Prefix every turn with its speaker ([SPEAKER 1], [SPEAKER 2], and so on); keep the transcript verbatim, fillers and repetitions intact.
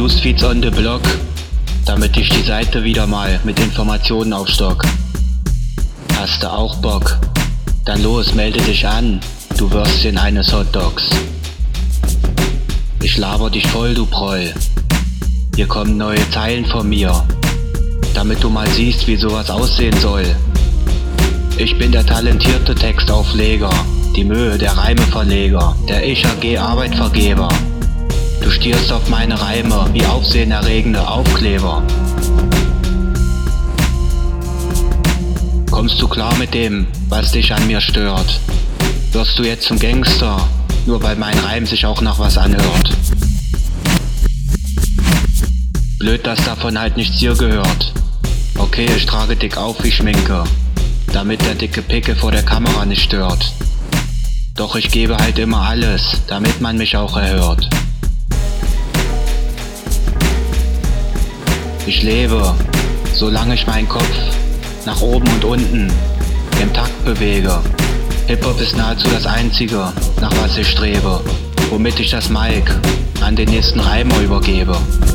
[SPEAKER 1] Newsfeeds on the Block, damit ich die Seite wieder mal mit Informationen aufstock. Hast du auch Bock? Dann los, melde dich an, du Würstchen eines Hotdogs. Ich laber dich voll, du Proll. Hier kommen neue Zeilen von mir, damit du mal siehst, wie sowas aussehen soll. Ich bin der talentierte Textaufleger, die Mühe der Reimeverleger, der Ich A G Arbeitvergeber. Du stierst auf meine Reime wie aufsehenerregende Aufkleber. Kommst du klar mit dem, was dich an mir stört? Wirst du jetzt zum Gangster, nur weil mein Reim sich auch nach was anhört? Blöd, dass davon halt nichts dir gehört. Okay, ich trage dick auf wie Schminke, damit der dicke Pickel vor der Kamera nicht stört. Doch ich gebe halt immer alles, damit man mich auch erhört. Ich lebe, solange ich meinen Kopf nach oben und unten im Takt bewege. Hip-Hop ist nahezu das Einzige, nach was ich strebe, womit ich das Mic an den nächsten Reimer übergebe.